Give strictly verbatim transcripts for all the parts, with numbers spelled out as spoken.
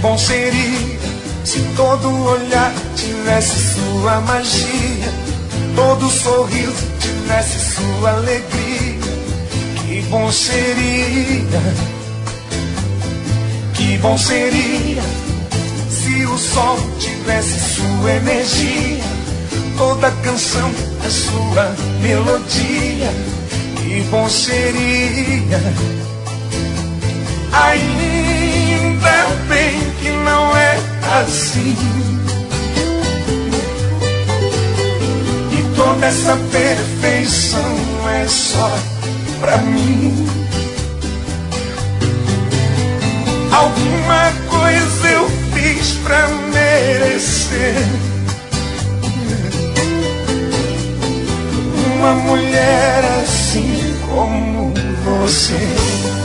bom seria se todo olhar tivesse sua magia, todo sorriso tivesse sua alegria. Que bom seria, que bom seria se o sol tivesse sua energia, toda canção a sua melodia. Que bom seria. Ainda bem que não é assim, e toda essa perfeição é só pra mim. Alguma coisa eu fiz pra merecer uma mulher assim como você.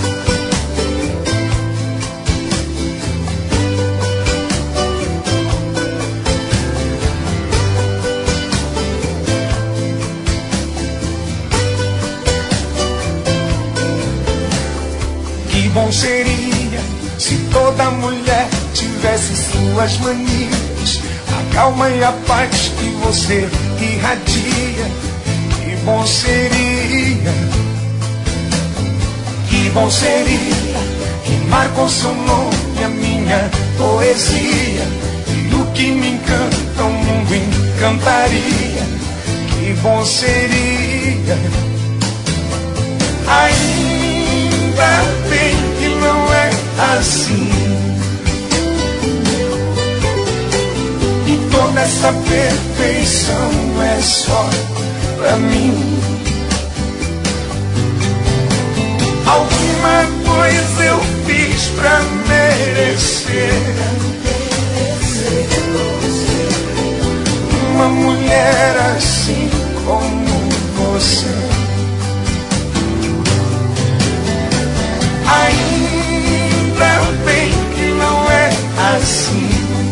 Que bom seria se toda mulher tivesse suas manias, a calma e a paz que você irradia. Que bom seria, que bom seria rimar com seu nome a minha poesia, e o que me encanta o mundo encantaria. Que bom seria. Ainda bem que não é assim, e toda essa perfeição é só pra mim. Alguma coisa eu fiz pra merecer uma mulher assim como você. Ainda bem que não é assim,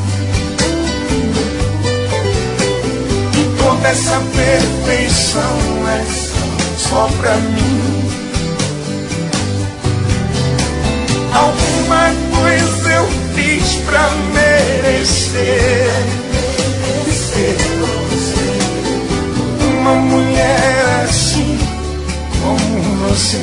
e toda essa perfeição é só pra mim. Alguma coisa eu fiz pra merecer uma mulher assim como você.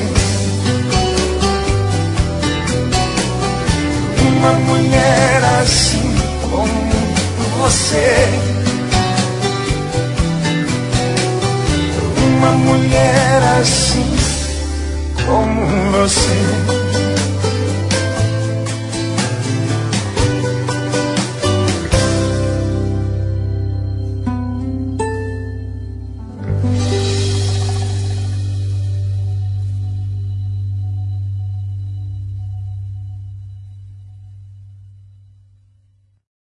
Uma mulher assim como você. Uma mulher assim como você.